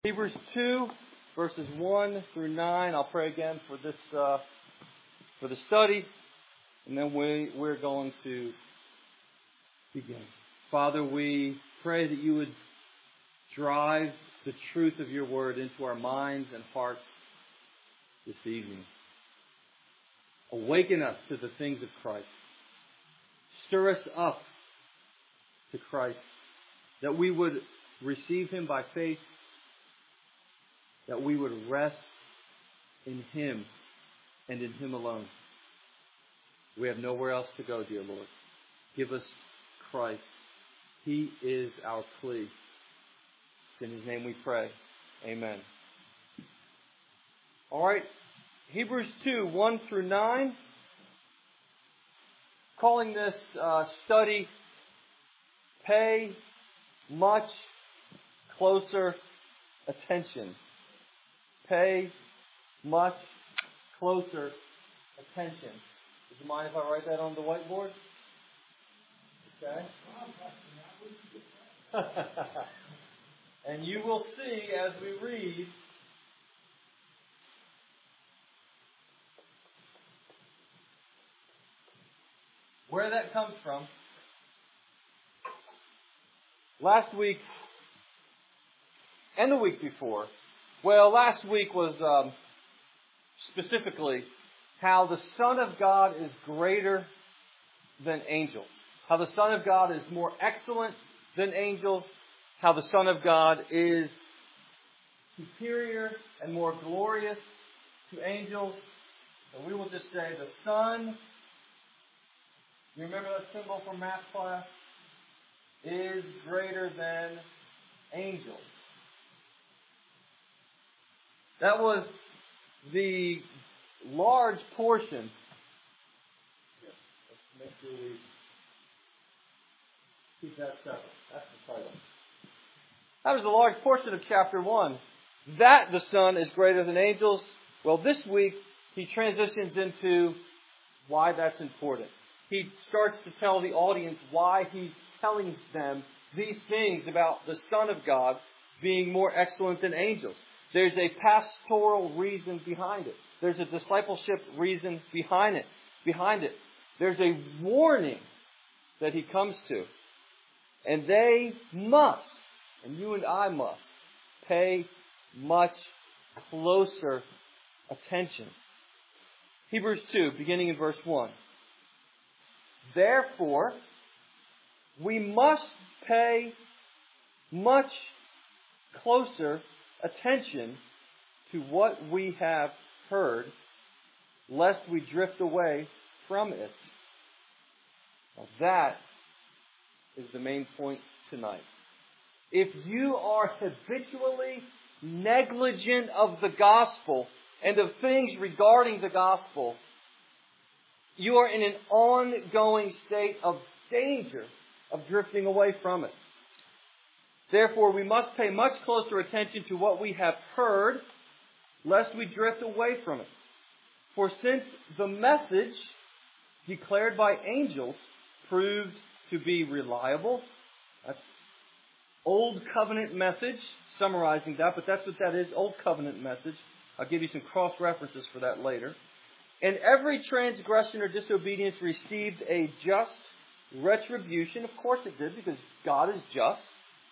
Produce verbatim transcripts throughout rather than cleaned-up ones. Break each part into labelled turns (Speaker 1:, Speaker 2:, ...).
Speaker 1: Hebrews two, verses one through nine. I'll pray again for this uh, for the study, and then we, we're going to begin. Father, we pray that you would drive the truth of your word into our minds and hearts this evening. Awaken us to the things of Christ. Stir us up to Christ, that we would receive Him by faith, that we would rest in Him and in Him alone. We have nowhere else to go, dear Lord. Give us Christ. He is our plea. It's in His name we pray. Amen. All right. Hebrews two, one through nine. Calling this uh, study, Pay Much Closer Attention. Pay much closer attention. Would you mind if I write that on the whiteboard? Okay. And you will see as we read where that comes from. Last week and the week before, well, last week was um, specifically how the Son of God is greater than angels. How the Son of God is more excellent than angels. How the Son of God is superior and more glorious to angels. And we will just say the Son, you remember that symbol from math class? Is greater than angels. That was the large portion. Let's make sure we keep that separate. That's the title. That was the large portion of chapter one. That the Son is greater than angels. Well, this week he transitions into why that's important. He starts to tell the audience why he's telling them these things about the Son of God being more excellent than angels. There's a pastoral reason behind it. There's a discipleship reason behind it. Behind it. There's a warning that he comes to. And they must, and you and I must, pay much closer attention. Hebrews two, beginning in verse one. Therefore, we must pay much closer attention to what we have heard, lest we drift away from it. Now that is the main point tonight. If you are habitually negligent of the gospel and of things regarding the gospel, you are in an ongoing state of danger of drifting away from it. Therefore, we must pay much closer attention to what we have heard, lest we drift away from it. For since the message declared by angels proved to be reliable, that's Old Covenant message, summarizing that, but that's what that is, Old Covenant message. I'll give you some cross-references for that later. And every transgression or disobedience received a just retribution. Of course it did, because God is just.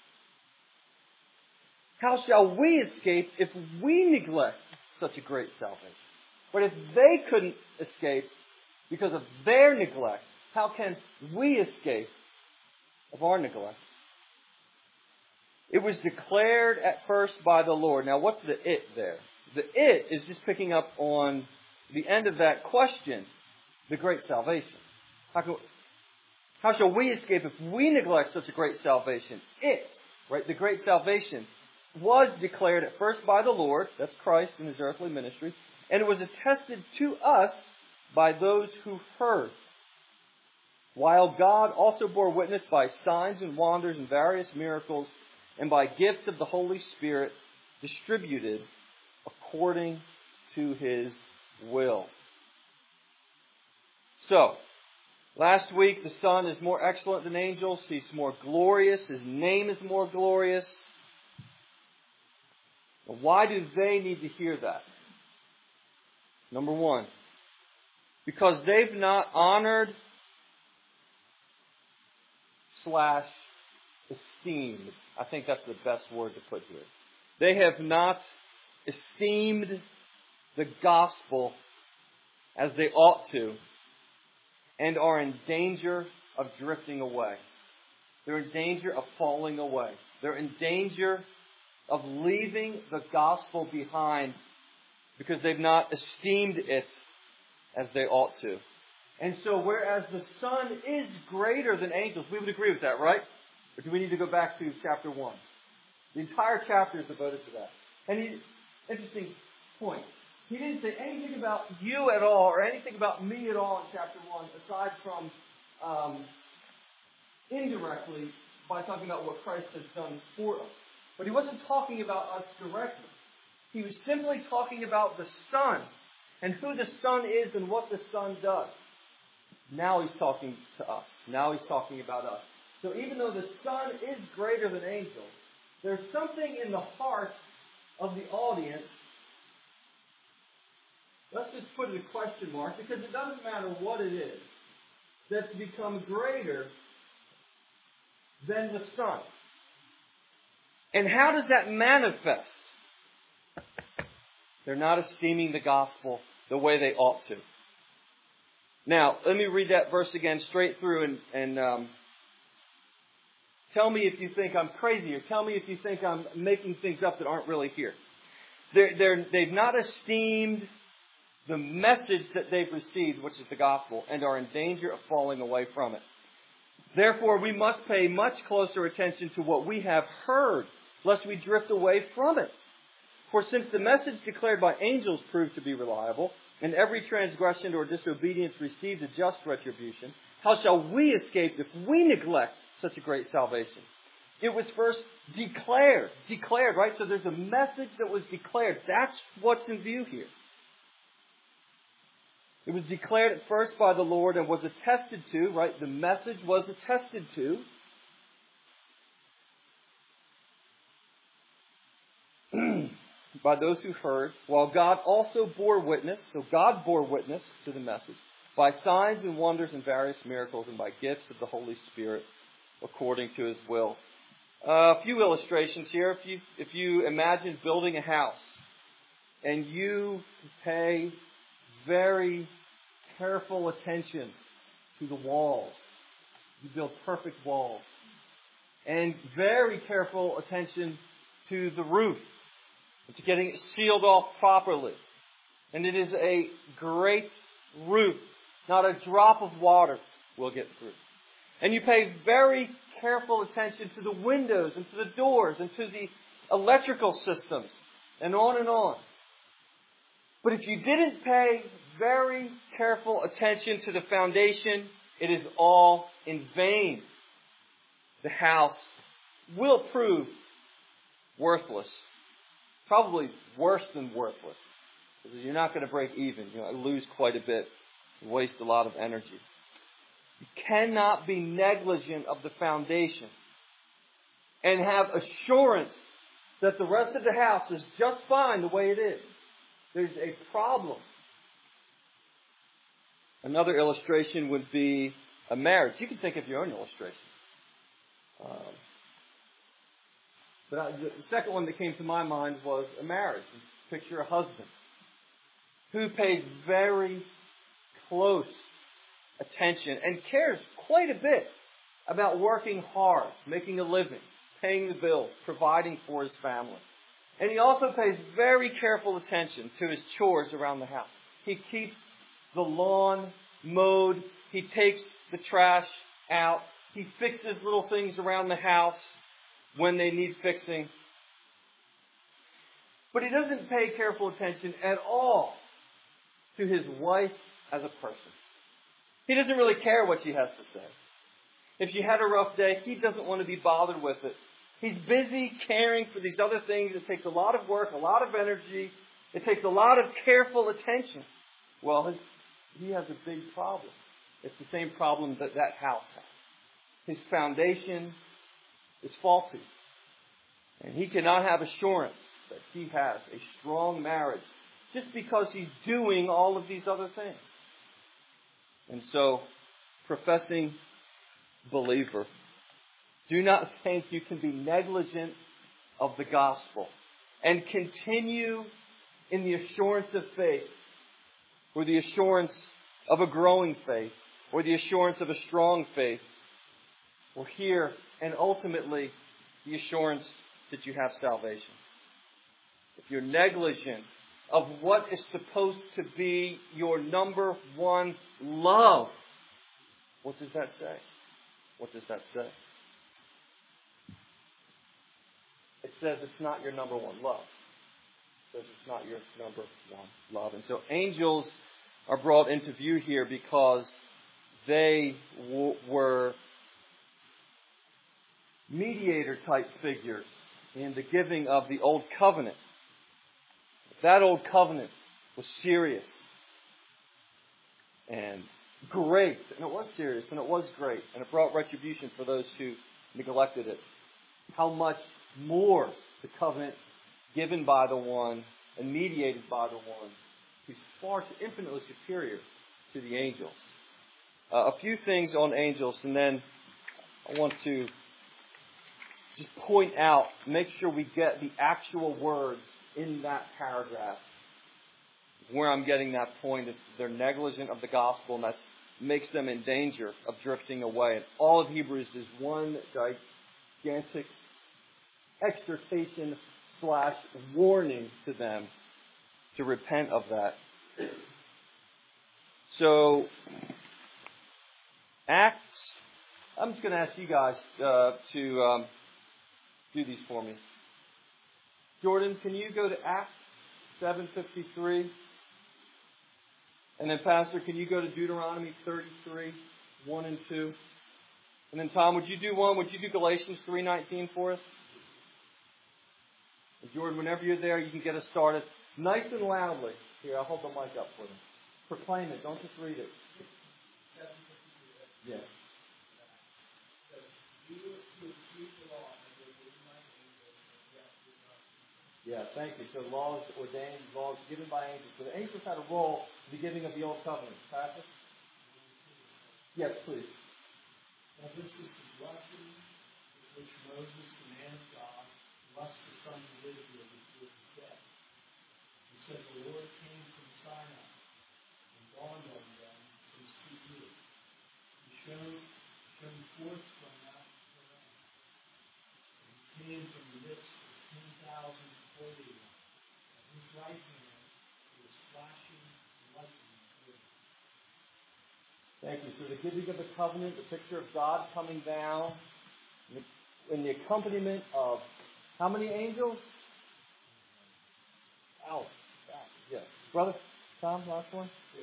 Speaker 1: How shall we escape if we neglect such a great salvation? But if they couldn't escape because of their neglect, how can we escape of our neglect? It was declared at first by the Lord. Now what's the it there? The it is just picking up on the end of that question, the great salvation. How, can, how shall we escape if we neglect such a great salvation? It, right, the great salvation, was declared at first by the Lord, that's Christ in His earthly ministry, and it was attested to us by those who heard. While God also bore witness by signs and wonders and various miracles, and by gifts of the Holy Spirit distributed according to His will. So, last week the Son is more excellent than angels. He's more glorious. His name is more glorious. Why do they need to hear that? Number one, because they've not honored slash esteemed. I think that's the best word to put here. They have not esteemed the gospel as they ought to, and are in danger of drifting away. They're in danger of falling away. They're in danger of leaving the gospel behind because they've not esteemed it as they ought to. And so whereas the Son is greater than angels, we would agree with that, right? Or do we need to go back to chapter one? The entire chapter is devoted to that. And he, interesting point. He didn't say anything about you at all or anything about me at all in chapter one, aside from um, indirectly by talking about what Christ has done for us. But he wasn't talking about us directly. He was simply talking about the Son and who the Son is and what the Son does. Now he's talking to us. Now he's talking about us. So even though the Son is greater than angels, there's something in the heart of the audience. Let's just put it a question mark, because it doesn't matter what it is that's become greater than the Son. And how does that manifest? They're not esteeming the gospel the way they ought to. Now, let me read that verse again straight through and, and um, tell me if you think I'm crazy, or tell me if you think I'm making things up that aren't really here. They're, they're, they've not esteemed the message that they've received, which is the gospel, and are in danger of falling away from it. Therefore, we must pay much closer attention to what we have heard, lest we drift away from it. For since the message declared by angels proved to be reliable, and every transgression or disobedience received a just retribution, how shall we escape if we neglect such a great salvation? It was first declared. Declared, right? So there's a message that was declared. That's what's in view here. It was declared at first by the Lord and was attested to, right? The message was attested to. By those who heard, while God also bore witness, so God bore witness to the message, by signs and wonders and various miracles and by gifts of the Holy Spirit according to His will. Uh, a few illustrations here. If you, if you imagine building a house and you pay very careful attention to the walls, you build perfect walls, and very careful attention to the roof. It's getting it sealed off properly. And it is a great roof. Not a drop of water will get through. And you pay very careful attention to the windows and to the doors and to the electrical systems and on and on. But if you didn't pay very careful attention to the foundation, it is all in vain. The house will prove worthless. Probably worse than worthless. Because you're not going to break even. You're going to lose quite a bit. You waste a lot of energy. You cannot be negligent of the foundation and have assurance that the rest of the house is just fine the way it is. There's a problem. Another illustration would be a marriage. You can think of your own illustration. Um, But I, the second one that came to my mind was a marriage. Picture a husband who pays very close attention and cares quite a bit about working hard, making a living, paying the bills, providing for his family. And he also pays very careful attention to his chores around the house. He keeps the lawn mowed. He takes the trash out. He fixes little things around the house when they need fixing. But he doesn't pay careful attention at all to his wife as a person. He doesn't really care what she has to say. If she had a rough day, he doesn't want to be bothered with it. He's busy caring for these other things. It takes a lot of work, a lot of energy. It takes a lot of careful attention. Well, his, he has a big problem. It's the same problem that that house has. His foundation is faulty. And he cannot have assurance that he has a strong marriage just because he's doing all of these other things. And so, professing believer, do not think you can be negligent of the gospel and continue in the assurance of faith, or the assurance of a growing faith, or the assurance of a strong faith, or here, and ultimately, the assurance that you have salvation. If you're negligent of what is supposed to be your number one love, what does that say? What does that say? It says it's not your number one love. It says it's not your number one love. And so angels are brought into view here because they w- were mediator-type figures in the giving of the Old Covenant. That Old Covenant was serious and great, and it was serious, and it was great, and it brought retribution for those who neglected it. How much more the covenant given by the one and mediated by the one who's far too infinitely superior to the angels. Uh, a few things on angels, and then I want to just point out, make sure we get the actual words in that paragraph. Where I'm getting that point is they're negligent of the gospel, and that makes them in danger of drifting away. And all of Hebrews is one gigantic exhortation slash warning to them to repent of that. So, Acts, I'm just going to ask you guys uh, to um, do these for me. Jordan, can you go to Acts seven fifty-three? And then Pastor, can you go to Deuteronomy thirty-three, one and two? And then Tom, would you do one? Would you do Galatians three nineteen for us? And Jordan, whenever you're there, you can get us started. Nice and loudly. Here, I'll hold the mic up for them. Proclaim it. Don't just read it. Yeah. Yeah, thank you. So laws ordained, laws given by angels. So the angels had a role in the giving of the Old Covenant. Pastor? Yes, please.
Speaker 2: Now this is the blessing with which Moses, the man of God, blessed the sons of Israel before his death. He said, the Lord came from Sinai and dawned on them from Seir. He shone, shone forth from Mount Paran. And he came from the midst of ten thousand holy ones. At his right hand was flashing lightning.
Speaker 1: Thank you. So the giving of the covenant, the picture of God coming down, and the accompaniment of how many angels? Alex. Yes. Brother Tom, last one?
Speaker 2: Yes.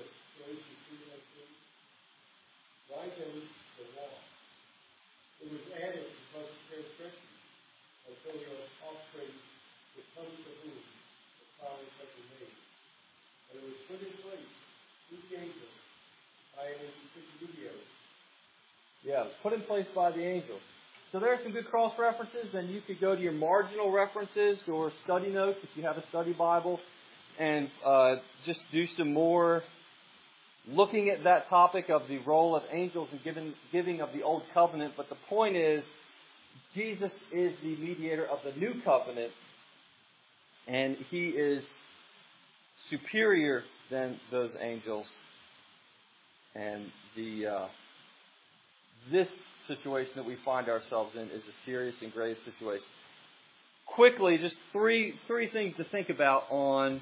Speaker 2: Why then the law? It was added because of transgression, until your offspring would come to whom the promise had been made. And it was put in place through the angels by an intermediary.
Speaker 1: Yeah, put in place by the angels. So there are some good cross references, and you could go to your marginal references or study notes if you have a study Bible, and uh, just do some more looking at that topic of the role of angels and giving, giving of the Old Covenant. But the point is, Jesus is the mediator of the New Covenant, and He is superior than those angels. And the uh, this situation that we find ourselves in is a serious and grave situation. Quickly, just three three things to think about on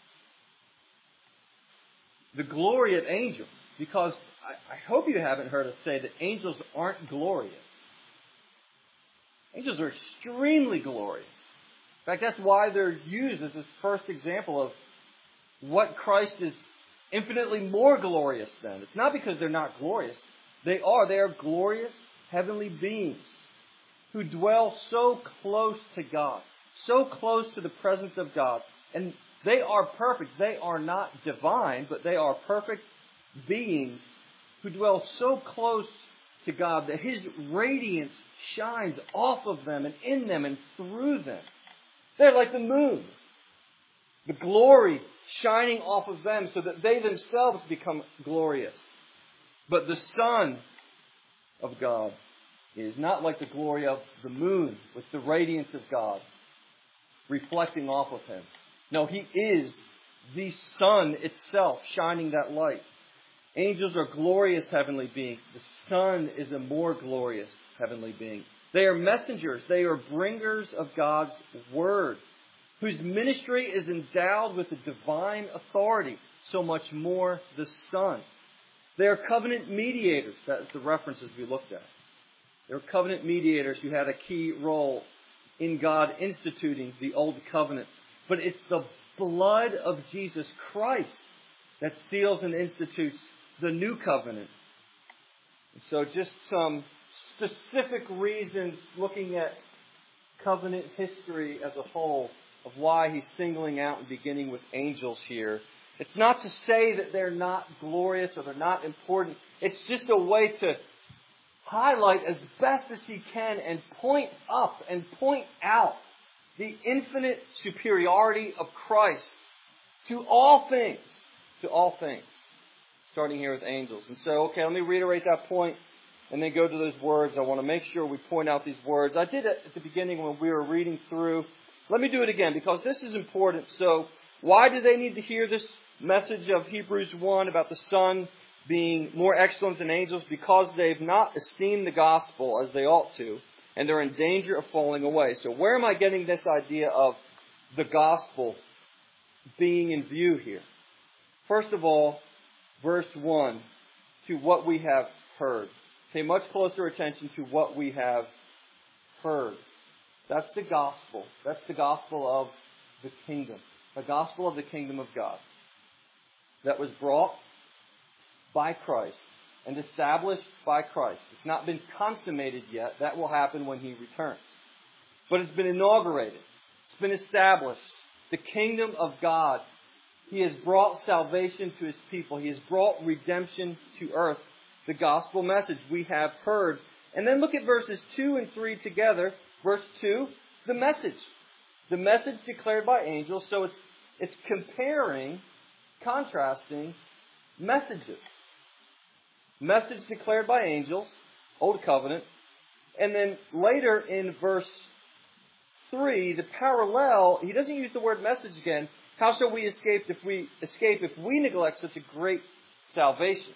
Speaker 1: the glory of angels, because I, I hope you haven't heard us say that angels aren't glorious. Angels are extremely glorious. In fact, that's why they're used as this first example of what Christ is infinitely more glorious than. It's not because they're not glorious. They are. They are glorious heavenly beings who dwell so close to God, so close to the presence of God. And they are perfect. They are not divine, but they are perfect beings who dwell so close to God that His radiance shines off of them and in them and through them. They're like the moon. The glory shining off of them so that they themselves become glorious. But the Son of God is not like the glory of the moon with the radiance of God reflecting off of Him. No, He is the sun itself shining that light. Angels are glorious heavenly beings. The Son is a more glorious heavenly being. They are messengers. They are bringers of God's Word, whose ministry is endowed with a divine authority, so much more the Son. They are covenant mediators. That's the references we looked at. They are covenant mediators who had a key role in God instituting the Old Covenant. But it's the blood of Jesus Christ that seals and institutes the New Covenant. And so just some specific reasons looking at covenant history as a whole of why He's singling out and beginning with angels here. It's not to say that they're not glorious or they're not important. It's just a way to highlight as best as He can and point up and point out the infinite superiority of Christ to all things. To all things. Starting here with angels. And so, okay, let me reiterate that point and then go to those words. I want to make sure we point out these words. I did it at the beginning when we were reading through. Let me do it again because this is important. So, why do they need to hear this message of Hebrews one about the Son being more excellent than angels? Because they've not esteemed the gospel as they ought to, and they're in danger of falling away. So where am I getting this idea of the gospel being in view here? First of all, verse one, to what we have heard. Pay much closer attention to what we have heard. That's the gospel. That's the gospel of the kingdom. The gospel of the kingdom of God. That was brought by Christ and established by Christ. It's not been consummated yet. That will happen when He returns. But it's been inaugurated. It's been established. The kingdom of God. He has brought salvation to His people. He has brought redemption to earth. The gospel message we have heard. And then look at verses two and three together. Verse two, the message. The message declared by angels. So it's it's comparing, contrasting messages. Message declared by angels, Old Covenant. And then later in verse three, the parallel, he doesn't use the word message again. How shall we escape if we escape if we neglect such a great salvation?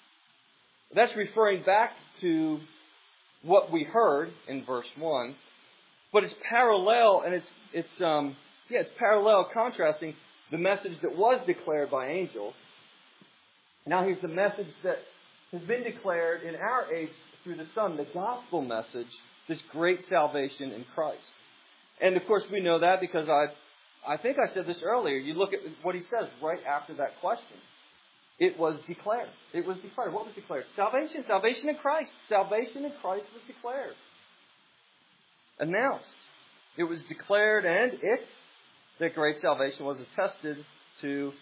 Speaker 1: That's referring back to what we heard in verse one, but it's parallel and it's it's um yeah it's parallel contrasting the message that was declared by angels. Now here's the message that has been declared in our age through the Son, the gospel message, this great salvation in Christ. And of course we know that because I I think I said this earlier. You look at what he says right after that question. It was declared. It was declared. What was declared? Salvation. Salvation in Christ. Salvation in Christ was declared. Announced. It was declared and it, that great salvation was attested to,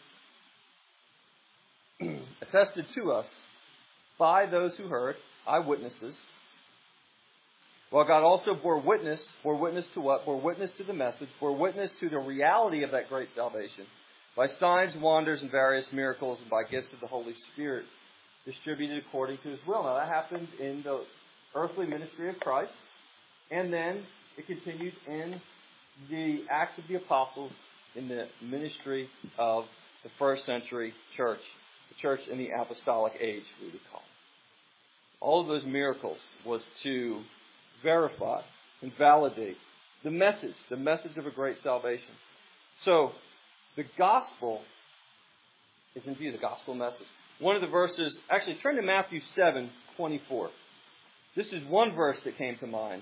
Speaker 1: attested to us by those who heard, eyewitnesses. Well, God also bore witness, bore witness to what? Bore witness to the message, bore witness to the reality of that great salvation by signs, wonders, and various miracles, and by gifts of the Holy Spirit distributed according to His will. Now, that happened in the earthly ministry of Christ, and then it continued in the Acts of the Apostles in the ministry of the first century church, the church in the apostolic age, we would call it. All of those miracles was to verify and validate the message, the message of a great salvation. So, the gospel is in view, the gospel message. One of the verses, actually turn to Matthew seven twenty-four. This is one verse that came to mind.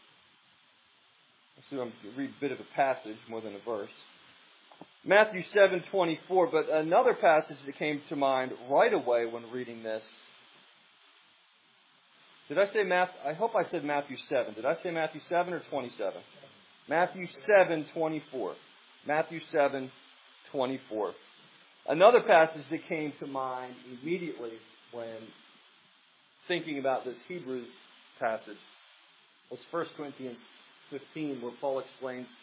Speaker 1: So I'm going to read a bit of a passage more than a verse. Matthew seven twenty-four, but another passage that came to mind right away when reading this. Did I say Matthew? I hope I said Matthew seven. Did I say Matthew seven or twenty-seven? Matthew seven twenty-four. Matthew seven twenty-four. Another passage that came to mind immediately when thinking about this Hebrews passage was First Corinthians fifteen, where Paul explains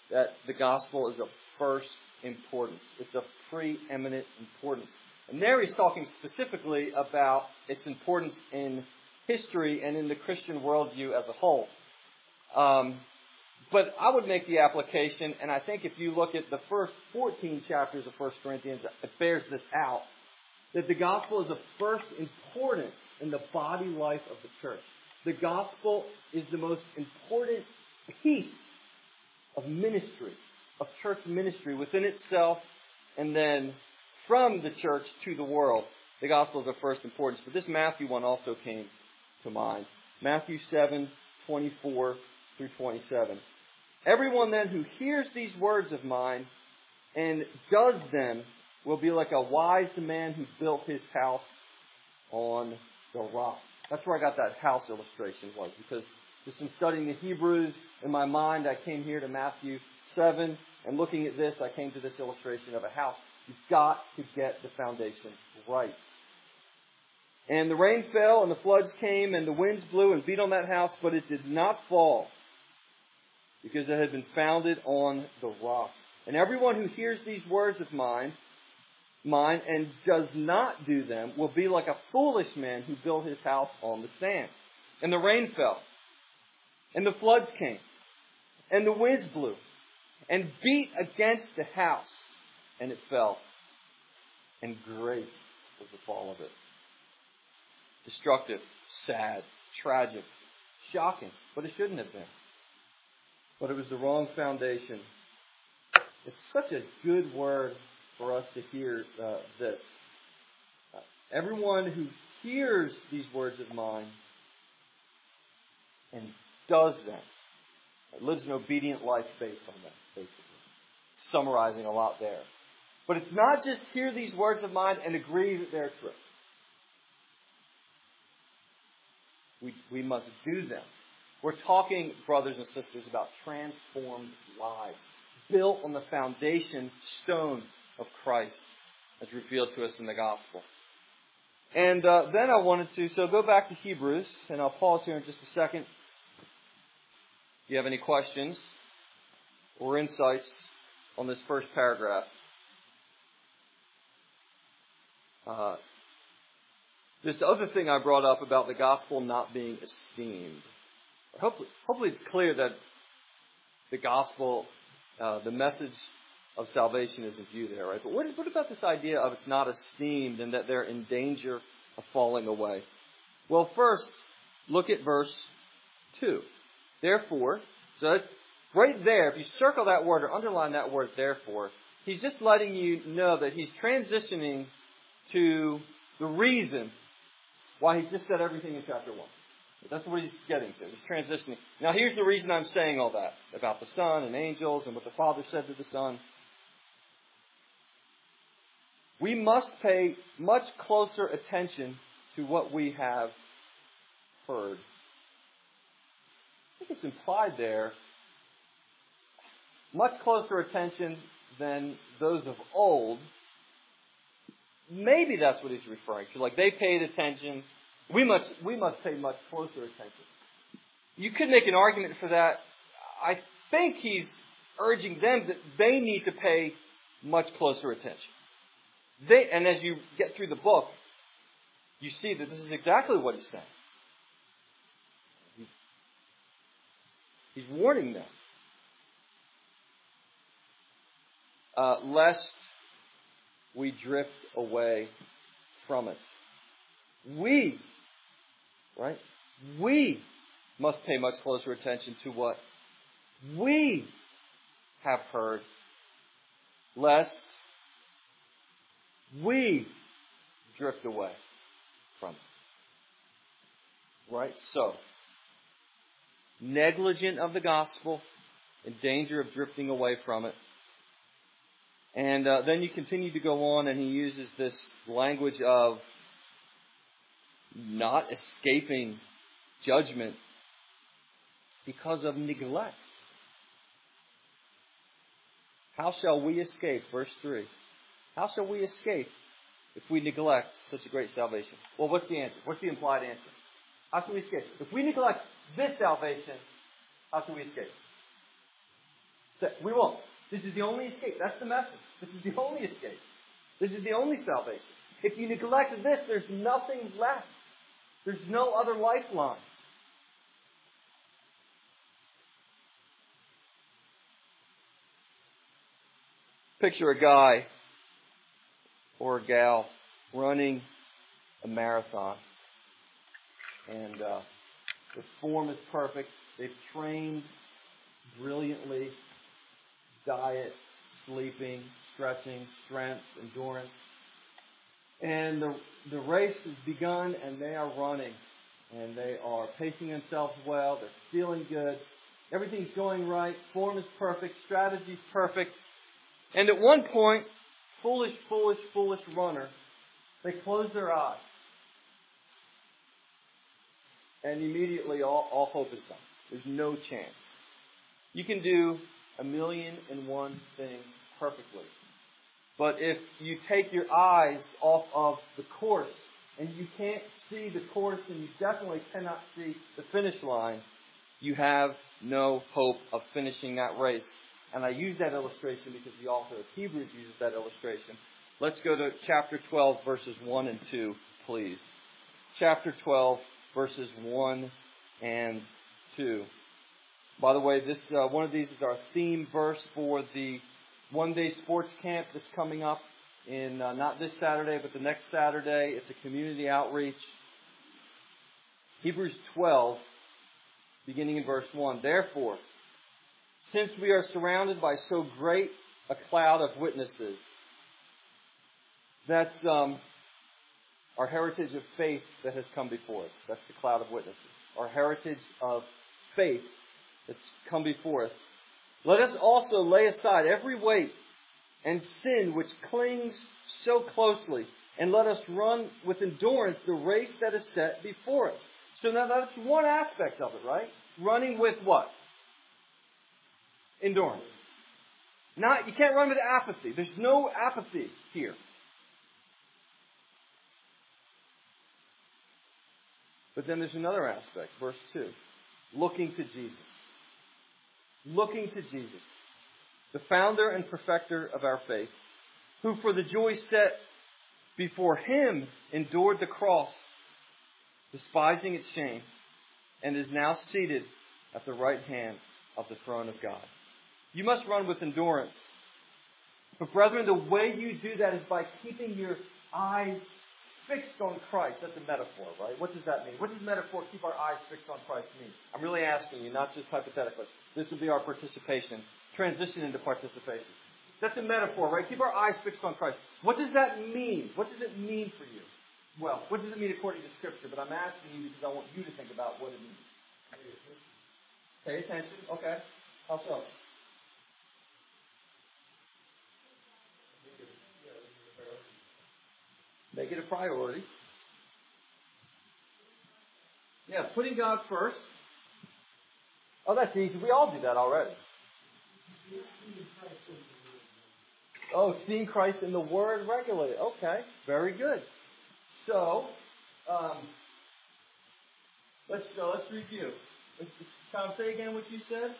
Speaker 1: that the gospel is of first importance. It's of preeminent importance. And there he's talking specifically about its importance in history and in the Christian worldview as a whole. Um, but I would make the application, and I think if you look at the first fourteen chapters of First Corinthians, it bears this out, that the gospel is of first importance in the body life of the church. The gospel is the most important piece of ministry, of church ministry within itself, and then from the church to the world. The gospel is of first importance. But this Matthew one also came to mind. Matthew seven, twenty-four through twenty-seven. Everyone then who hears these words of mine and does them will be like a wise man who built his house on the rock. That's where I got that house illustration was, because just in studying the Hebrews in my mind, I came here to Matthew seven, and looking at this, I came to this illustration of a house. You've got to get the foundation right. And the rain fell, and the floods came, and the winds blew and beat on that house, but it did not fall, because it had been founded on the rock. And everyone who hears these words of mine, mine and does not do them will be like a foolish man who built his house on the sand. And the rain fell, and the floods came, and the winds blew, and beat against the house, and it fell. And great was the fall of it. Destructive, sad, tragic, shocking, but it shouldn't have been. But it was the wrong foundation. It's such a good word for us to hear uh, this. Uh, everyone who hears these words of mine and does them lives an obedient life based on them, basically. Summarizing a lot there. But it's not just hear these words of mine and agree that they're true. We, we must do them. We're talking, brothers and sisters, about transformed lives, built on the foundation stone of Christ, as revealed to us in the gospel. And uh, then I wanted to, so go back to Hebrews, and I'll pause here in just a second. If you have any questions or insights on this first paragraph. Uh, this other thing I brought up about the gospel not being esteemed. Hopefully, hopefully it's clear that the gospel, uh, the message of salvation is in view there, right? But what, what about this idea of it's not esteemed and that they're in danger of falling away? Well, first, look at verse two. Therefore, so right there, if you circle that word or underline that word, therefore, he's just letting you know that he's transitioning to the reason why he just said everything in chapter one. That's what he's getting to. He's transitioning. Now here's the reason I'm saying all that about the Son and angels and what the Father said to the Son. We must pay much closer attention to what we have heard. I think it's implied there. Much closer attention than those of old. Maybe that's what he's referring to. Like they paid attention. We must, we must pay much closer attention. You could make an argument for that. I think he's urging them that they need to pay much closer attention. They, and as you get through the book, you see that this is exactly what he's saying. He's warning them. Uh, lest we drift away from it. We, right? We must pay much closer attention to what we have heard, lest we drift away from it. Right? So, negligent of the gospel, in danger of drifting away from it. And uh, then you continue to go on, and he uses this language of not escaping judgment because of neglect. How shall we escape? Verse three. How shall we escape if we neglect such a great salvation? Well, what's the answer? What's the implied answer? How shall we escape? If we neglect this salvation, how shall we escape? We won't. This is the only escape. That's the message. This is the only escape. This is the only salvation. If you neglect this, there's nothing left. There's no other lifeline. Picture a guy or a gal running a marathon. And uh, the form is perfect. They've trained brilliantly. Diet, sleeping, stretching, strength, endurance. And the, the race has begun and they are running. And they are pacing themselves well. They're feeling good. Everything's going right. Form is perfect. Strategy's perfect. And at one point, foolish, foolish, foolish runner, they close their eyes. And immediately all, all hope is gone. There's no chance. You can do a million and one things perfectly. But if you take your eyes off of the course and you can't see the course and you definitely cannot see the finish line, you have no hope of finishing that race. And I use that illustration because the author of Hebrews uses that illustration. Let's go to chapter twelve, verses one and two, please. Chapter twelve, verses one and two. By the way, this uh, one of these is our theme verse for the one-day sports camp that's coming up in uh, not this Saturday, but the next Saturday. It's a community outreach. Hebrews twelve, beginning in verse one. Therefore, since we are surrounded by so great a cloud of witnesses, that's um, our heritage of faith that has come before us. That's the cloud of witnesses. Our heritage of faith that's come before us. Let us also lay aside every weight and sin which clings so closely, and let us run with endurance the race that is set before us. So now that's one aspect of it, right? Running with what? Endurance. Not, you can't run with apathy. There's no apathy here. But then there's another aspect, verse two. Looking to Jesus. Looking to Jesus, the founder and perfecter of our faith, who for the joy set before him endured the cross, despising its shame, and is now seated at the right hand of the throne of God. You must run with endurance. But brethren, the way you do that is by keeping your eyes fixed on Christ. That's a metaphor, right? What does that mean? What does metaphor, keep our eyes fixed on Christ, mean? I'm really asking you, not just hypothetically. This will be our participation. Transition into participation. That's a metaphor, right? Keep our eyes fixed on Christ. What does that mean? What does it mean for you? Well, what does it mean according to Scripture? But I'm asking you because I want you to think about what it means. Pay attention. Okay. How so? Make it a priority. Yeah, putting God first. Oh, that's easy. We all do that already. Oh, seeing Christ in the Word regularly. Okay, very good. So, um, let's uh, let's review. Tom, say again what you said.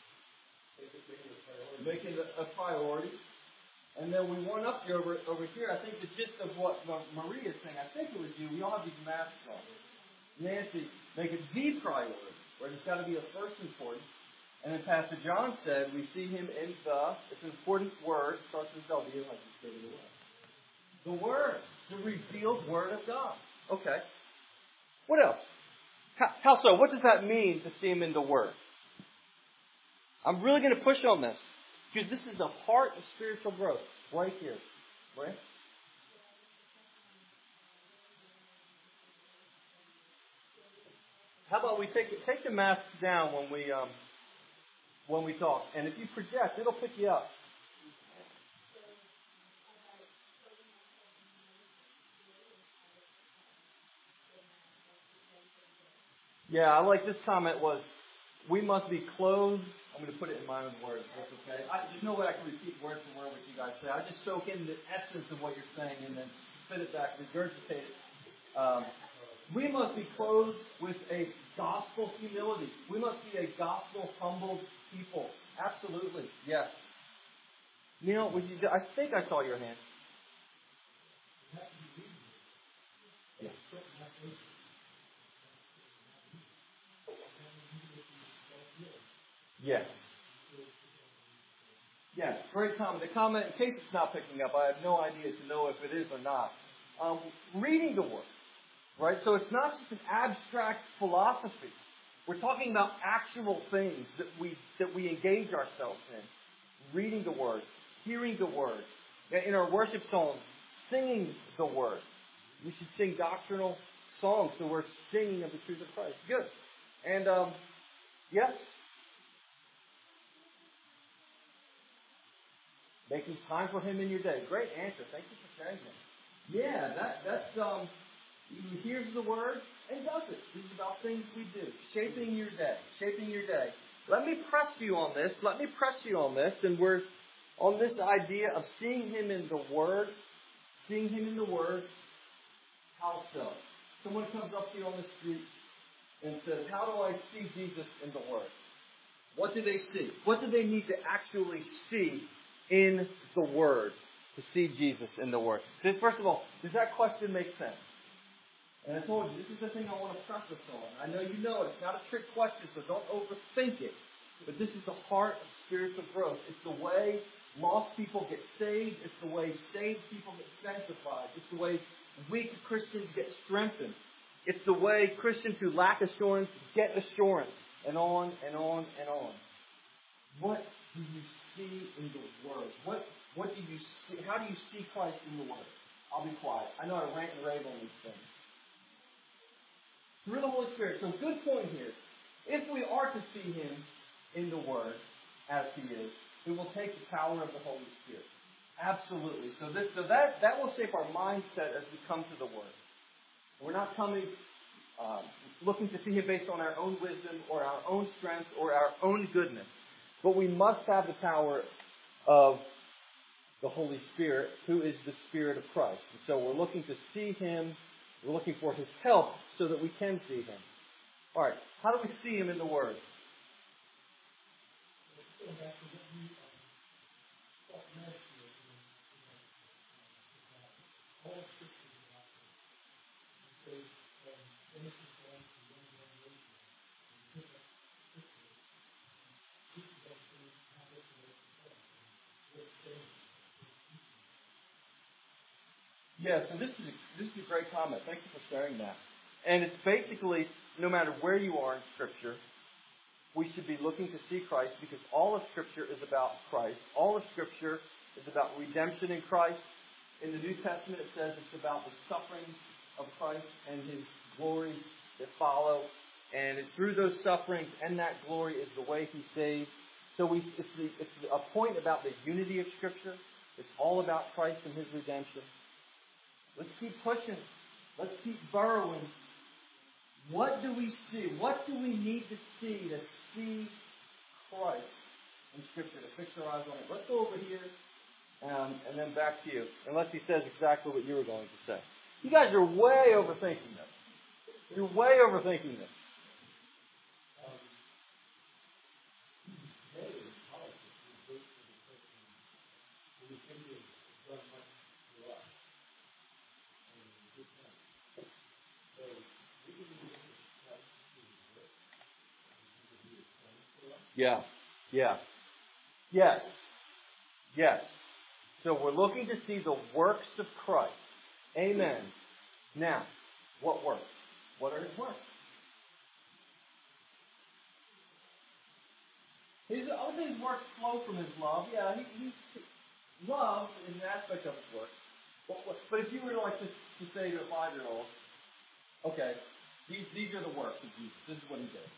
Speaker 1: Make it a priority. And then we went up here over, over here. I think the gist of what Maria is saying, I think it was you. We all have these masks on. Nancy, make it the priority, where it's got to be a first importance. And then Pastor John said, we see him in the, it's an important word, it starts with W, like you stated it was. The Word, the revealed Word of God. Okay. What else? How, how so? What does that mean to see him in the Word? I'm really going to push on this. Because this is the heart of spiritual growth. Right here. Right? How about we take take the masks down when we um when we talk. And if you project, it'll pick you up. Yeah, I like this comment was, we must be clothed. I'm going to put it in my own words. That's okay. I, there's no way I can repeat word for word what you guys say. I just soak in the essence of what you're saying and then spit it back, regurgitate it. Um, we must be clothed with a gospel humility. We must be a gospel humbled people. Absolutely. Yes. Neil, would you, I think I saw your hand. Yeah. Yes. Yes, great comment. The comment, in case it's not picking up, I have no idea to know if it is or not. Um, reading the Word, right? So it's not just an abstract philosophy. We're talking about actual things that we that we engage ourselves in. Reading the Word, hearing the Word. In our worship songs, singing the Word. We should sing doctrinal songs, so we're singing of the truth of Christ. Good. And, um, yes? Making time for Him in your day. Great answer. Thank you for sharing that. Yeah, that, that's, um, He hears the Word and does it. This is about things we do. Shaping your day. Shaping your day. Let me press you on this. Let me press you on this. And we're on this idea of seeing Him in the Word. Seeing Him in the Word. How so? Someone comes up to you on the street and says, how do I see Jesus in the Word? What do they see? What do they need to actually see in the Word to see Jesus in the Word? So first of all, does that question make sense? And I told you, this is the thing I want to preface on. I know you know it. It's not a trick question, so don't overthink it. But this is the heart of spiritual growth. It's the way lost people get saved. It's the way saved people get sanctified. It's the way weak Christians get strengthened. It's the way Christians who lack assurance get assurance. And on and on and on. What do you see in the Word? What what do you see? How do you see Christ in the Word? I'll be quiet. I know I rant and rave on these things. Through the Holy Spirit. So good point here. If we are to see Him in the Word, as He is, it will take the power of the Holy Spirit. Absolutely. So this, so that, that will shape our mindset as we come to the Word. We're not coming, um, looking to see Him based on our own wisdom or our own strength or our own goodness. But we must have the power of the Holy Spirit, who is the Spirit of Christ. And so we're looking to see Him. We're looking for His help so that we can see Him. All right. How do we see Him in the Word? Yes, and this is a, this is a great comment. Thank you for sharing that. And it's basically, no matter where you are in Scripture, we should be looking to see Christ because all of Scripture is about Christ. All of Scripture is about redemption in Christ. In the New Testament, it says it's about the sufferings of Christ and His glory that follow. And it's through those sufferings and that glory is the way He saves. So we, it's, the, it's a point about the unity of Scripture. It's all about Christ and His redemption. Let's keep pushing. Let's keep burrowing. What do we see? What do we need to see to see Christ in Scripture, to fix our eyes on it? Let's go over here um, and then back to you, unless he says exactly what you were going to say. You guys are way overthinking this. You're way overthinking this. Yeah. Yeah. Yes. Yes. So we're looking to see the works of Christ. Amen. Now, what works? What are His works? His other things works flow from His love. Yeah, he, he, love is an aspect of His work. But, but if you were to like to, to say to a five-year-old, okay, these these are the works of Jesus. This is what He did.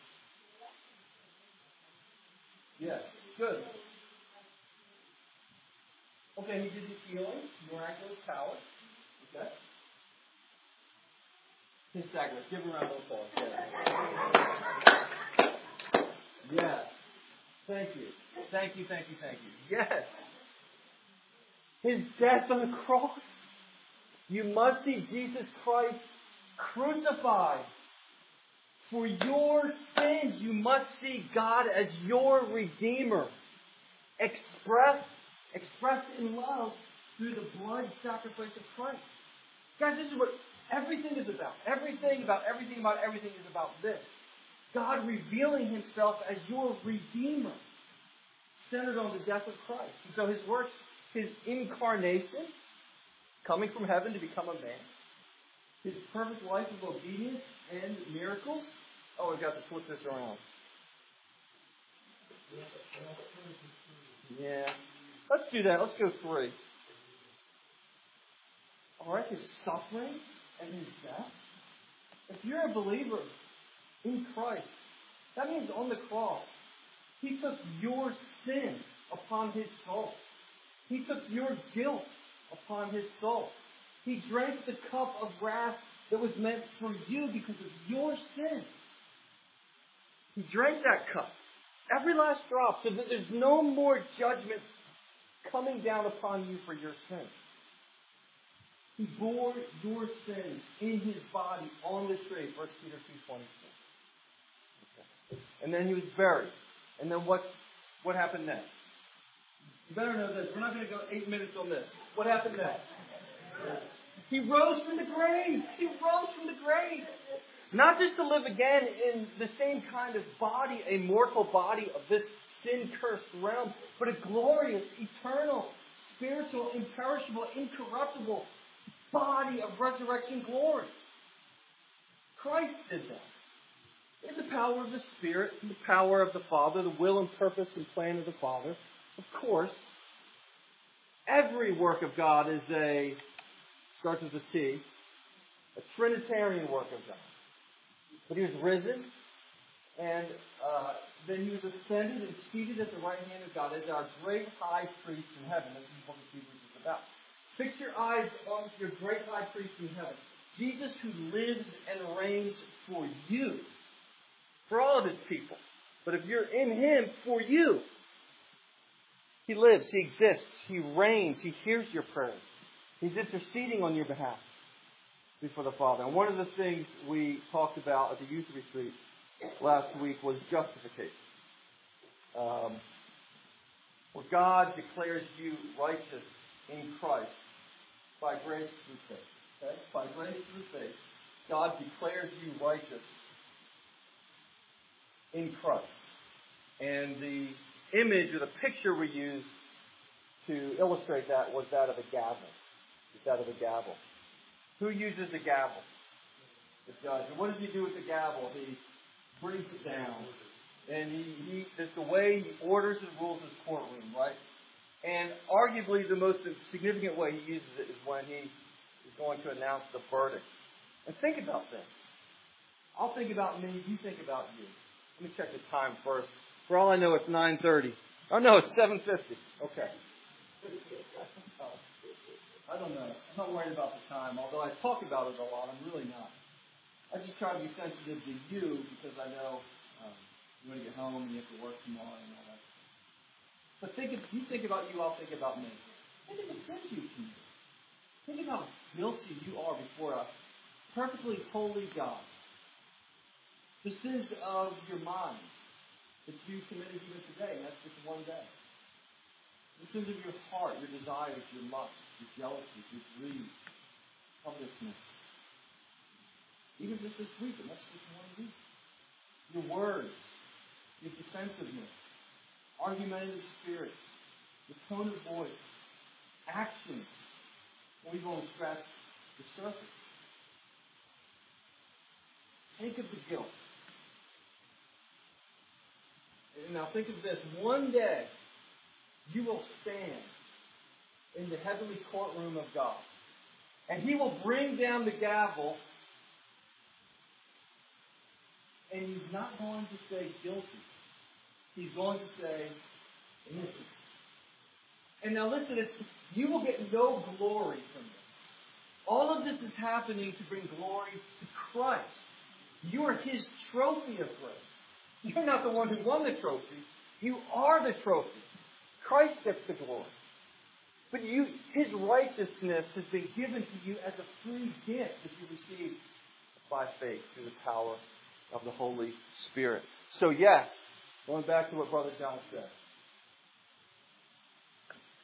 Speaker 1: Yes, good. Okay, He did His healing, miraculous power. Okay. His sacrifice. Give Him a round of applause. Yeah. Yes. Thank you. Thank you, thank you, thank you. Yes. His death on the cross. You must see Jesus Christ crucified. For your sins, you must see God as your Redeemer. expressed, expressed in love through the blood sacrifice of Christ. Guys, this is what everything is about. Everything about everything about everything is about this. God revealing Himself as your Redeemer, centered on the death of Christ. And so His works, His incarnation, coming from heaven to become a man, His perfect life of obedience and miracles. Oh, we've got to flip this around. Yeah. Let's do that. Let's go three. Alright, His suffering and His death. If you're a believer in Christ, that means on the cross, He took your sin upon His soul. He took your guilt upon His soul. He drank the cup of wrath that was meant for you because of your sin. He drank that cup. Every last drop, so that there's no more judgment coming down upon you for your sin. He bore your sins in His body on the tree, First Peter two twenty-four. Okay. And then He was buried. And then what, what happened next? You better know this. We're not going to go eight minutes on this. What happened next? He rose from the grave. He rose from the grave. Not just to live again in the same kind of body, a mortal body of this sin-cursed realm, but a glorious, eternal, spiritual, imperishable, incorruptible body of resurrection glory. Christ did that. In the power of the Spirit, in the power of the Father, the will and purpose and plan of the Father. Of course, every work of God is a, starts with a T, a Trinitarian work of God. But He was risen, and uh, then He was ascended and seated at the right hand of God as our great high priest in heaven. That's what the Hebrews is about. Fix your eyes on your great high priest in heaven. Jesus, who lives and reigns for you. For all of His people. But if you're in Him, for you. He lives, He exists, He reigns, He hears your prayers. He's interceding on your behalf before the Father. And one of the things we talked about at the youth retreat last week was justification. Um, where God declares you righteous in Christ by grace through faith. Okay? By grace through faith, God declares you righteous in Christ. And the image or the picture we used to illustrate that was that of a gavel. It's that of a gavel. Who uses the gavel? The judge. And what does he do with the gavel? He brings it down. And he, he it's the way he orders and rules his courtroom, right? And arguably the most significant way he uses it is when he is going to announce the verdict. And think about this. I'll think about me, you think about you. Let me check the time first. For all I know, it's nine thirty. Oh, no, it's seven fifty. Okay. I don't know. I'm not worried about the time, although I talk about it a lot. I'm really not. I just try to be sensitive to you because I know um, you want to get home and you have to work tomorrow and all that. But think if you think about you, I'll think about me. Think of the sins you commit. Think of how guilty you are before a perfectly holy God. The sins of your mind that you committed even today, and that's just one day. The sins of your heart, your desires, your lust, your jealousy, your greed, covetousness. Even just this week, and that's just one week. Your words, your defensiveness, argumentative spirit, your tone of voice, actions. We've only scratched the surface. Think of the guilt. And now think of this. One day, you will stand in the heavenly courtroom of God. And He will bring down the gavel. And He's not going to say guilty. He's going to say innocent. And now listen, it's, you will get no glory from this. All of this is happening to bring glory to Christ. You are His trophy of grace. You're not the one who won the trophy. You are the trophy. Christ gets the glory. But you, His righteousness has been given to you as a free gift that you receive by faith through the power of the Holy Spirit. So yes, going back to what Brother John said,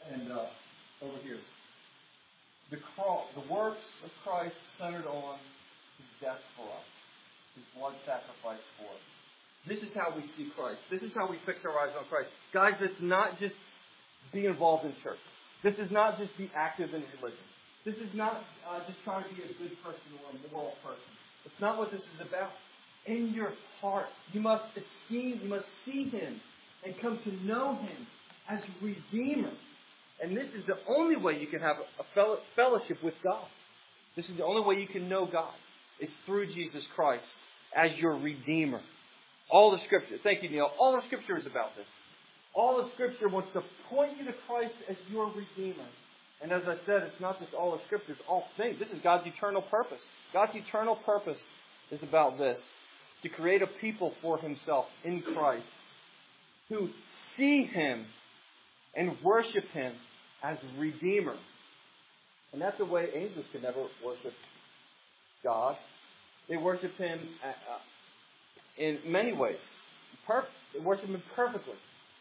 Speaker 1: And uh, over here. The cross, the works of Christ centered on His death for us. His blood sacrifice for us. This is how we see Christ. This is how we fix our eyes on Christ. Guys, that's not just be involved in church. This is not just be active in religion. This is not uh, just trying to be a good person or a moral person. It's not what this is about. In your heart, you must esteem, you must see Him and come to know Him as Redeemer. And this is the only way you can have a fellowship with God. This is the only way you can know God. It's through Jesus Christ as your Redeemer. All the Scripture, thank you, Neil. All the Scripture is about this. All of Scripture wants to point you to Christ as your Redeemer. And as I said, it's not just all of Scripture, it's all things. This is God's eternal purpose. God's eternal purpose is about this. To create a people for Himself in Christ who see Him and worship Him as Redeemer. And that's the way angels can never worship God. They worship Him in many ways. They worship Him perfectly.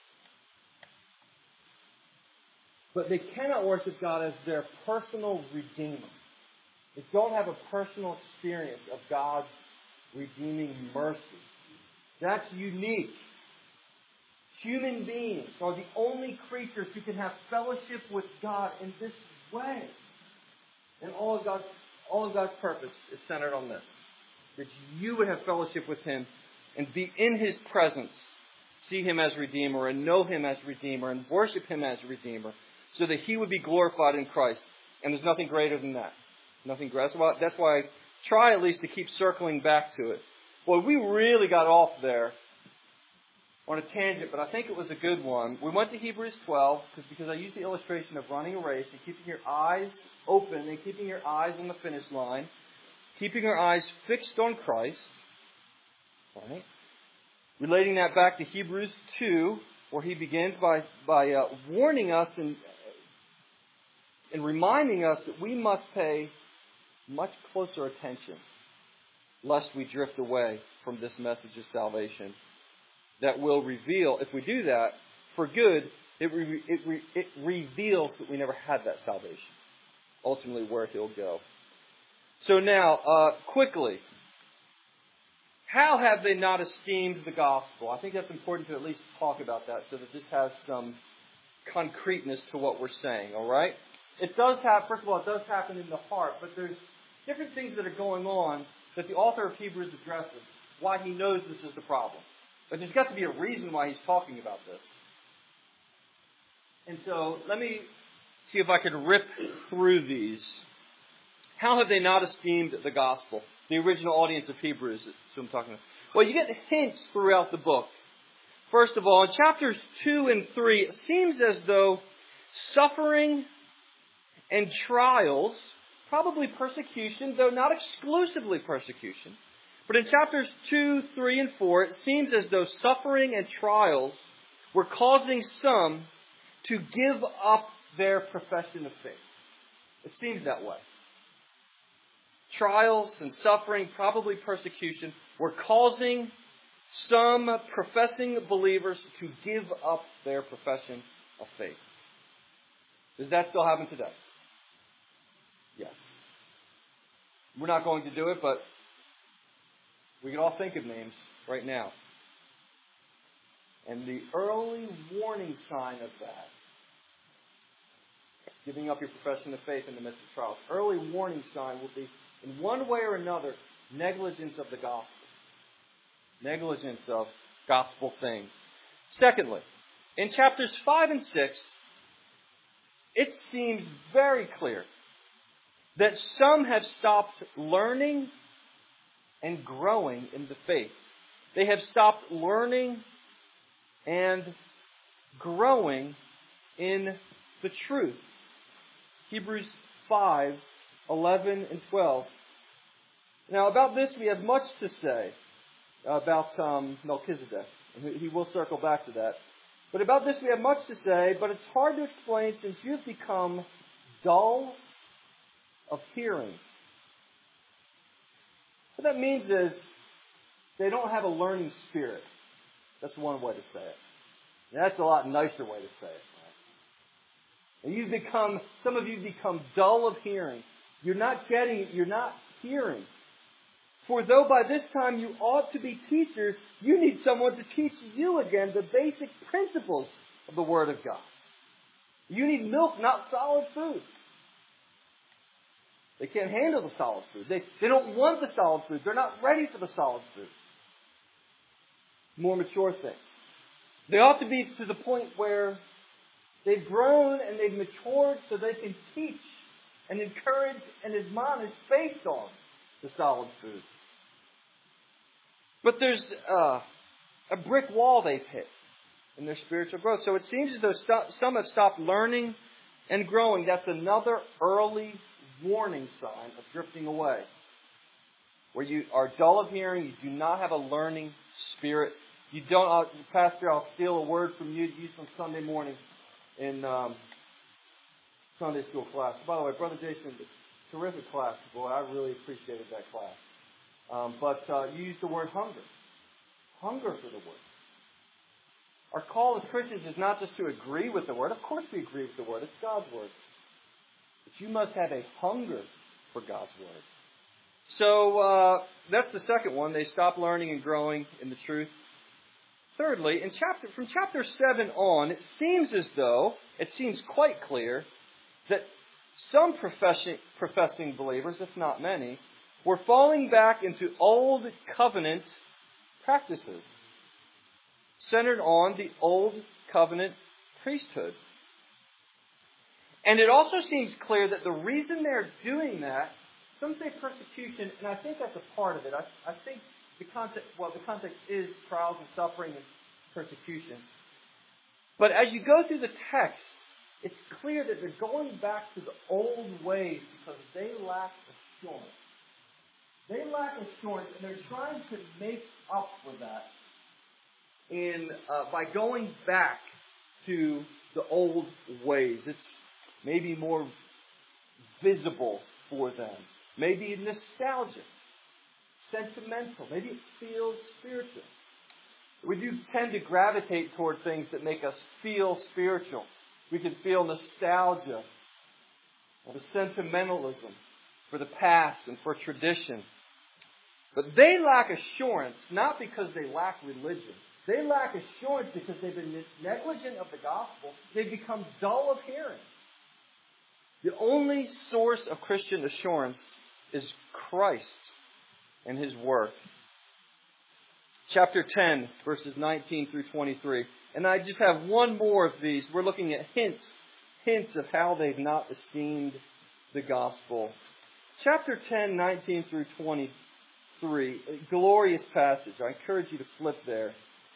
Speaker 1: But they cannot worship God as their personal Redeemer. They don't have a personal experience of God's redeeming mercy. That's unique. Human beings are the only creatures who can have fellowship with God in this way. And all of God's, all of God's purpose is centered on this. That you would have fellowship with Him and be in His presence. See Him as Redeemer and know Him as Redeemer and worship Him as Redeemer. So that He would be glorified in Christ. And there's nothing greater than that. Nothing greater. That's why, that's why I try at least to keep circling back to it. Boy, we really got off there on a tangent, but I think it was a good one. We went to Hebrews twelve because, because I used the illustration of running a race and keeping your eyes open and keeping your eyes on the finish line. Keeping our eyes fixed on Christ. Right? Relating that back to Hebrews two, where he begins by, by uh, warning us and, and reminding us that we must pay much closer attention lest we drift away from this message of salvation that will reveal, if we do that, for good, it, re- it, re- it reveals that we never had that salvation. Ultimately where He'll go. So now, uh, quickly, how have they not esteemed the gospel? I think that's important to at least talk about that so that this has some concreteness to what we're saying, all right? It does have, first of all, it does happen in the heart, but there's different things that are going on that the author of Hebrews addresses, why he knows this is the problem. But there's got to be a reason why he's talking about this. And so, let me see if I could rip through these. How have they not esteemed the gospel? The original audience of Hebrews, that's what I'm talking about. Well, you get hints throughout the book. First of all, in chapters two and three, it seems as though suffering and trials, probably persecution, though not exclusively persecution, but in chapters two, three, and four, it seems as though suffering and trials were causing some to give up their profession of faith. It seems that way. Trials and suffering, probably persecution, were causing some professing believers to give up their profession of faith. Does that still happen today? Yes. We're not going to do it, but we can all think of names right now. And the early warning sign of that, giving up your profession of faith in the midst of trials, early warning sign will be, in one way or another, negligence of the gospel. Negligence of gospel things. Secondly, in chapters five and six, it seems very clear that some have stopped learning and growing in the faith. They have stopped learning and growing in the truth. Hebrews five, eleven, and twelve. Now, about this we have much to say about um, Melchizedek. He will circle back to that. But about this we have much to say, but it's hard to explain since you've become dull of hearing. What that means is they don't have a learning spirit. That's one way to say it. And that's a lot nicer way to say it. And you've become, some of you become dull of hearing. You're not getting it. You're not hearing. For though by this time you ought to be teachers, you need someone to teach you again the basic principles of the Word of God. You need milk, not solid food. They can't handle the solid food. They, they don't want the solid food. They're not ready for the solid food. More mature things. They ought to be to the point where they've grown and they've matured so they can teach and encourage and admonish based on the solid food. But there's uh, a brick wall they've hit in their spiritual growth. So it seems as though st- some have stopped learning and growing. That's another early warning sign of drifting away. Where you are dull of hearing, you do not have a learning spirit. You don't, uh, Pastor, I'll steal a word from you, used on Sunday morning in um, Sunday school class. By the way, Brother Jason, terrific class. Boy, I really appreciated that class. Um, but uh, you used the word hunger. Hunger for the Word. Our call as Christians is not just to agree with the Word. Of course we agree with the Word. It's God's Word. But you must have a hunger for God's Word. So uh, that's the second one. They stop learning and growing in the truth. Thirdly, in chapter from chapter seven on, it seems as though, it seems quite clear, that some professing, professing believers, if not many, were falling back into old covenant practices, centered on the old covenant priesthood. And it also seems clear that the reason they're doing that, some say persecution, and I think that's a part of it. I, I think the context, well, the context is trials and suffering and persecution. But as you go through the text, it's clear that they're going back to the old ways because they lack assurance. They lack assurance, and they're trying to make up for that in uh, by going back to the old ways. It's maybe more visible for them. Maybe nostalgic, sentimental. Maybe it feels spiritual. We do tend to gravitate toward things that make us feel spiritual. We can feel nostalgia or the sentimentalism for the past and for tradition. But they lack assurance, not because they lack religion. They lack assurance because they've been negligent of the gospel. They've become dull of hearing. The only source of Christian assurance is Christ and His Word. Chapter ten, verses nineteen through twenty-three. And I just have one more of these. We're looking at hints, hints of how they've not esteemed the gospel. Chapter ten, nineteen through twenty-three. A glorious passage. I encourage you to flip there.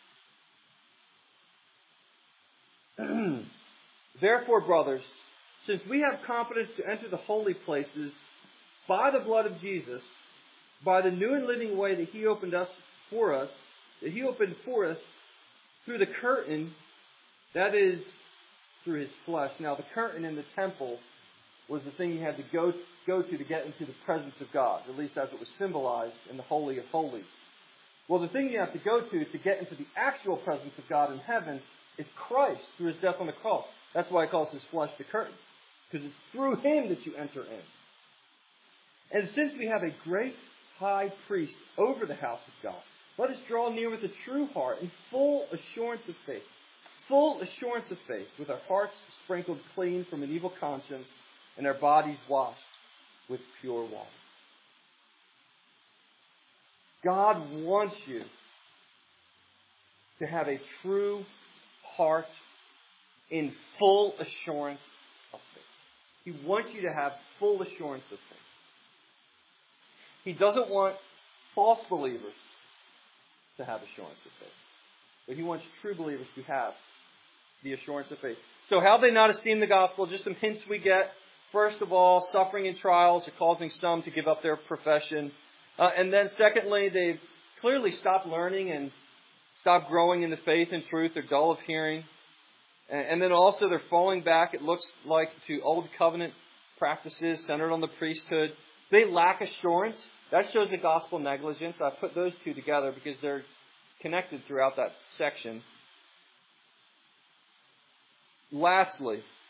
Speaker 1: Therefore, brothers, since we have confidence to enter the holy places by the blood of Jesus, by the new and living way that He opened us for us, that He opened for us through the curtain, that is, through His flesh. Now, the curtain in the temple was the thing you had to go, go to to get into the presence of God, at least as it was symbolized in the Holy of Holies. Well, the thing you have to go to to get into the actual presence of God in heaven is Christ through His death on the cross. That's why He calls His flesh the curtain, because it's through Him that you enter in. And since we have a great high priest over the house of God, let us draw near with a true heart and full assurance of faith. Full assurance of faith, with our hearts sprinkled clean from an evil conscience and our bodies washed with pure water. God wants you to have a true heart in full assurance of faith. He wants you to have full assurance of faith. He doesn't want false believers to have assurance of faith. But He wants true believers to have the assurance of faith. So how they not esteem the gospel? Just some hints we get. First of all, suffering and trials are causing some to give up their profession. Uh, and then secondly, they've clearly stopped learning and stopped growing in the faith and truth. They're dull of hearing. And, and then also they're falling back, it looks like, to old covenant practices centered on the priesthood. They lack assurance. That shows the gospel negligence. I put those two together because they're connected throughout that section. Lastly,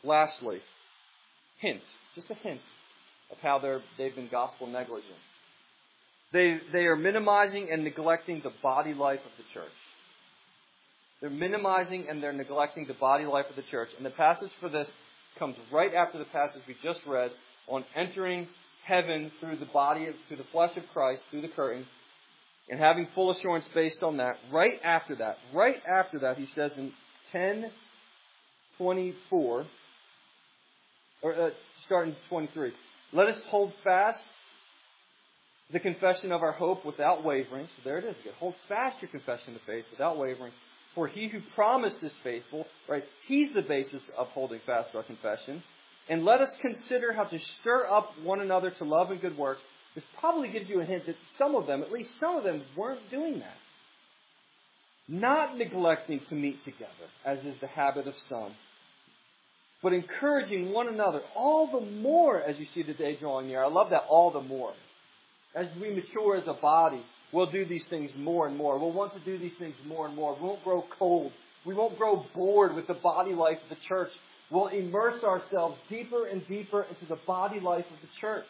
Speaker 1: Lastly, hint, just a hint of how they're, they've been gospel negligent. They, they are minimizing and neglecting the body life of the church. They're minimizing and they're neglecting the body life of the church. And the passage for this comes right after the passage we just read on entering heaven through the body, of, through the flesh of Christ, through the curtain, and having full assurance based on that. Right after that, right after that, he says in ten twenty-four, or uh, starting twenty-three, let us hold fast the confession of our hope without wavering. So there it is again. Hold fast your confession of faith without wavering. For he who promised is faithful, right? He's the basis of holding fast our confession. And let us consider how to stir up one another to love and good works. This probably gives you a hint that some of them, at least some of them, weren't doing that. Not neglecting to meet together, as is the habit of some, but encouraging one another all the more as you see the day drawing near. I love that, all the more. As we mature as a body, we'll do these things more and more. We'll want to do these things more and more. We won't grow cold. We won't grow bored with the body life of the church. We'll immerse ourselves deeper and deeper into the body life of the church.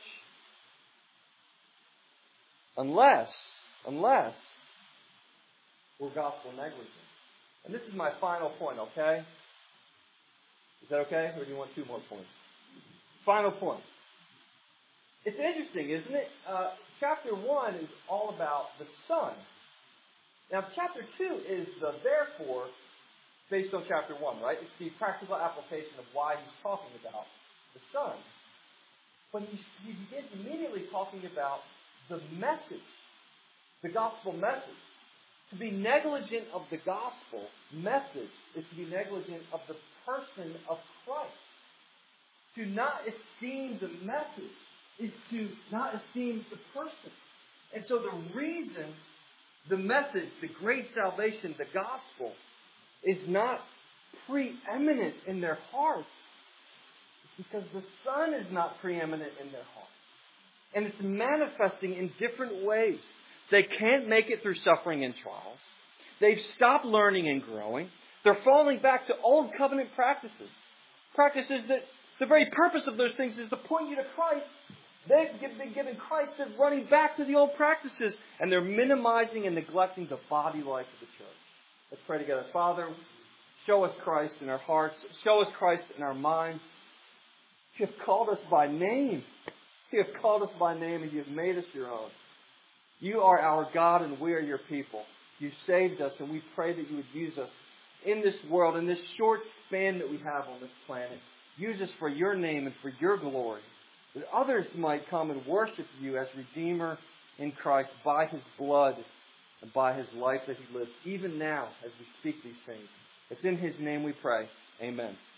Speaker 1: Unless, unless we're gospel negligent. And this is my final point, okay? Is that okay? Or do you want two more points? Final point. It's interesting, isn't it? Uh, chapter one is all about the Son. Now, chapter two is the therefore based on chapter one, right? It's the practical application of why he's talking about the Son. But he, he begins immediately talking about the message, the gospel message. To be negligent of the gospel message is to be negligent of the person of Christ. To not esteem the message is to not esteem the person. And so the reason the message, the great salvation, the gospel, is not preeminent in their hearts is because the Son is not preeminent in their hearts. And it's manifesting in different ways. They can't make it through suffering and trials. They've stopped learning and growing. They're falling back to old covenant practices. Practices that the very purpose of those things is to point you to Christ. They've been given Christ. They're running back to the old practices. And they're minimizing and neglecting the body life of the church. Let's pray together. Father, show us Christ in our hearts. Show us Christ in our minds. You have called us by name. You have called us by name and you have made us your own. You are our God and we are your people. You've saved us and we pray that you would use us in this world, in this short span that we have on this planet. Use us for your name and for your glory. That others might come and worship you as Redeemer in Christ by his blood and by his life that he lives, even now as we speak these things. It's in his name we pray. Amen.